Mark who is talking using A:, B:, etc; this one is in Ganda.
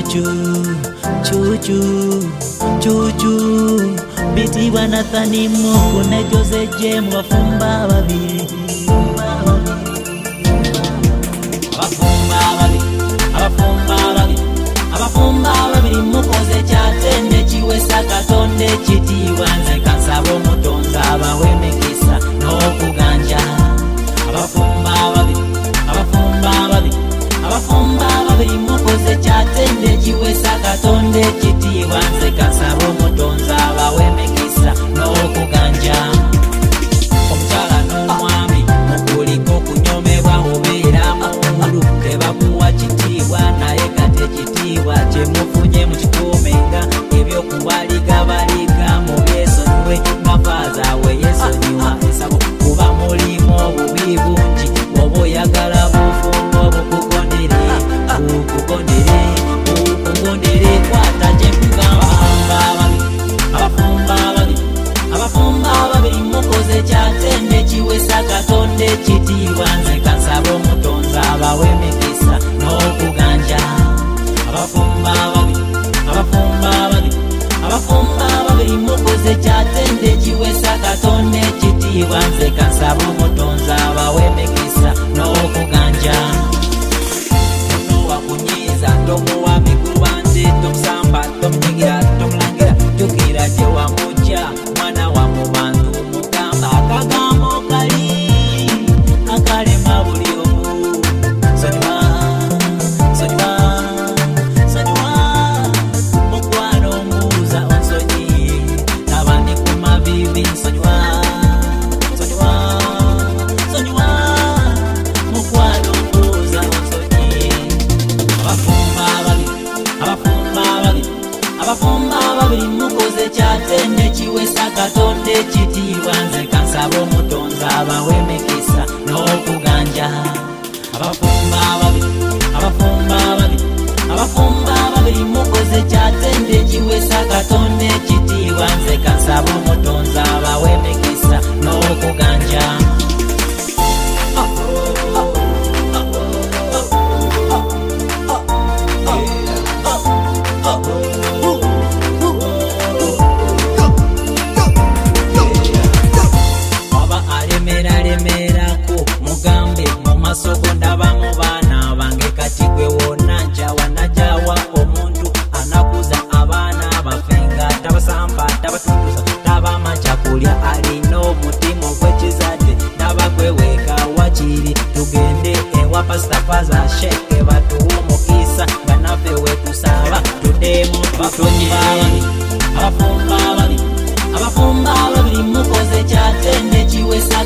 A: chuchu bitibwa Nathani Muku ne Jose James bafumba babiri abafumba babiri mukoze kyatende kiwesa Katonda ekitiibwa nze kansaba Omutonzi abawe emikisa n'okuganja abafumba babiri mukoze kyatende kiwesa Katonda ekitiibwa nze kansaba Omutonzi abawe emikisa n'okuganja omukyala n'omwami mukuliko okunyomebwa obeera mukulu tebakuwa kitiibwa naye kati ekitiibwa kyemufunye mukikuumenga ebyokuwaliga baliga mubyesonyiwe nga faazaawe yesonyiwa esabo kuba mulimu obubi bungi oba oyagala bufumbo bukugondere kwata kyekugamba abafumba babiri mukoze kyatende kiwesa Katonda ekitiibwa nze kansaba Omutonzi abawe emikisa n'okuganja abafumba babiri mukoze kyatende kiwesa Katonda ekitiibwa nze kansaba Omutonzi abawe emikisa n'okuganja wakunyiiza tomuwa migulu nze tomusamba tomunyigira tomulangira jjukira gye wamujja mwana wa mu bantu mugamba akagambo kali akalema buli omu sonyiwa mukwano mbuuza onsonyi nabandi ku mavivi nsonyiwa mukwano mbuuza onsonyi abafumba babiri mukoze kyatende kiwesa Katonda ekitiibwa nze kansaba Omutonzi abawe emikisa n'okuganja abafumba babiri mukoze kyatende kiwesa Katonda ekitiibwa nze kansaba Omutonzi abawe emikisa n'okuganja alemerako mugambe mu masoko ndaba mu baana bange kati gwe wonna njawa omuntu anakuza abaana bafenga tabasamba tabatunduza tabama kyakulya alina omutima ogw'ekizadde ndaba gweweeka wakiri tugende ewa pasita faza sheke batuwa omukisa nga naffe wetusaba tuddemu abafumba babiri mukoze kyatende kiwesa